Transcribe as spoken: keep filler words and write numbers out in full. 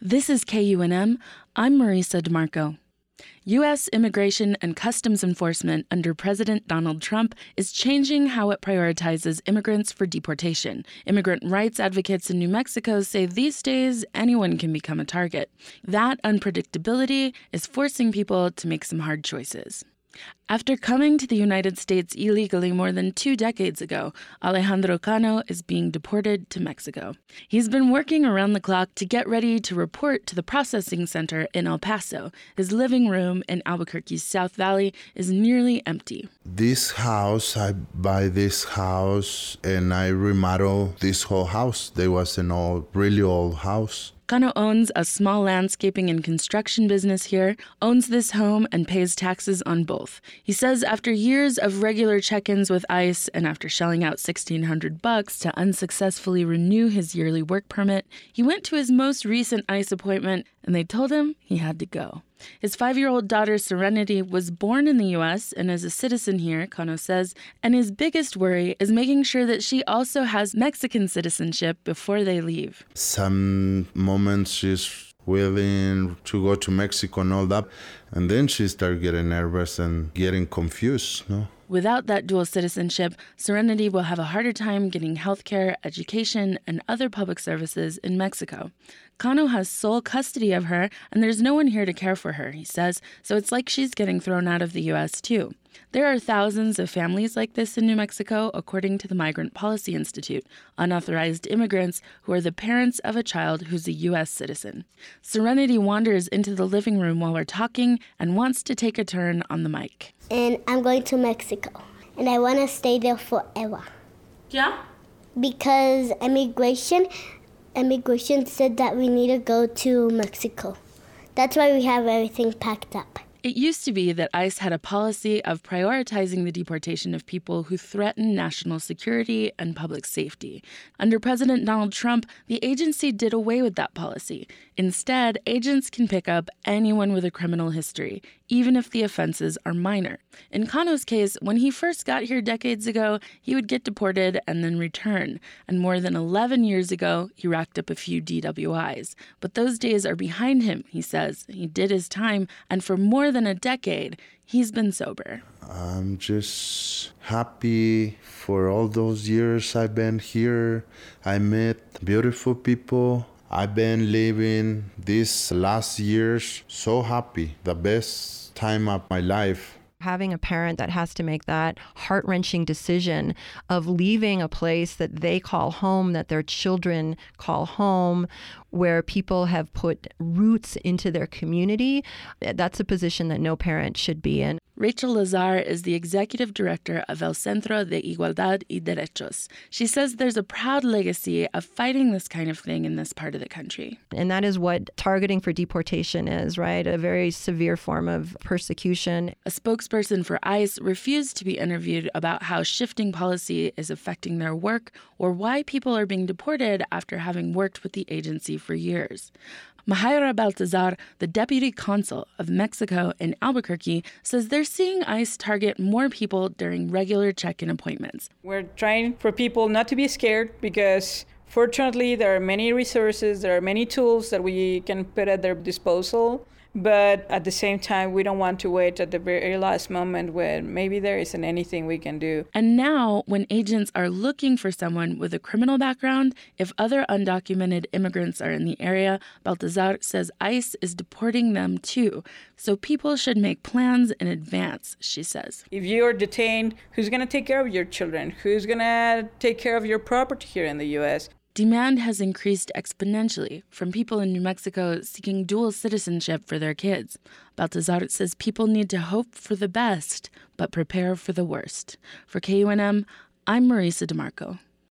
This is K U N M. I'm Marisa DeMarco. U S Immigration and Customs Enforcement under President Donald Trump is changing how it prioritizes immigrants for deportation. Immigrant rights advocates in New Mexico say these days anyone can become a target. That unpredictability is forcing people to make some hard choices. After coming to the United States illegally more than two decades ago, Alejandro Cano is being deported to Mexico. He's been working around the clock to get ready to report to the processing center in El Paso. His living room in Albuquerque's South Valley is nearly empty. This house, I buy this house and I remodel this whole house. There was an old, really old house. Cano owns a small landscaping and construction business here, owns this home, and pays taxes on both. He says after years of regular check-ins with ICE and after shelling out sixteen hundred bucks to unsuccessfully renew his yearly work permit, he went to his most recent ICE appointment and they told him he had to go. His five-year-old daughter, Serenity, was born in the U S and is a citizen here, Cano says, and his biggest worry is making sure that she also has Mexican citizenship before they leave. Some moments she's willing to go to Mexico and all that, and then she started getting nervous and getting confused, no? Without that dual citizenship, Serenity will have a harder time getting healthcare, education, and other public services in Mexico. Cano has sole custody of her, and there's no one here to care for her, he says, so it's like she's getting thrown out of the U S too. There are thousands of families like this in New Mexico, according to the Migrant Policy Institute, unauthorized immigrants who are the parents of a child who's a U S citizen. Serenity wanders into the living room while we're talking and wants to take a turn on the mic. And I'm going to Mexico, and I want to stay there forever. Yeah? Because immigration, immigration said that we need to go to Mexico. That's why we have everything packed up. It used to be that ICE had a policy of prioritizing the deportation of people who threaten national security and public safety. Under President Donald Trump, the agency did away with that policy. Instead, agents can pick up anyone with a criminal history, even if the offenses are minor. In Cano's case, when he first got here decades ago, he would get deported and then return. And more than eleven years ago, he racked up a few D W Is. But those days are behind him, he says. He did his time, and for more than a decade, he's been sober. I'm just happy for all those years I've been here. I met beautiful people. I've been living these last years so happy, the best time of my life. Having a parent that has to make that heart-wrenching decision of leaving a place that they call home, that their children call home, where people have put roots into their community, that's a position that no parent should be in. Rachel Lazar is the executive director of El Centro de Igualdad y Derechos. She says there's a proud legacy of fighting this kind of thing in this part of the country. And that is what targeting for deportation is, right? A very severe form of persecution. A spokesperson for ICE refused to be interviewed about how shifting policy is affecting their work or why people are being deported after having worked with the agency for years. Mahaira Baltazar, the deputy consul of Mexico in Albuquerque, says they're seeing ICE target more people during regular check-in appointments. We're trying for people not to be scared because fortunately there are many resources, there are many tools that we can put at their disposal. But at the same time, we don't want to wait at the very last moment when maybe there isn't anything we can do. And now, when agents are looking for someone with a criminal background, if other undocumented immigrants are in the area, Baltazar says ICE is deporting them too. So people should make plans in advance, she says. If you're detained, who's going to take care of your children? Who's going to take care of your property here in the U S? Demand has increased exponentially from people in New Mexico seeking dual citizenship for their kids. Baltazar says people need to hope for the best, but prepare for the worst. For K U N M, I'm Marisa DeMarco.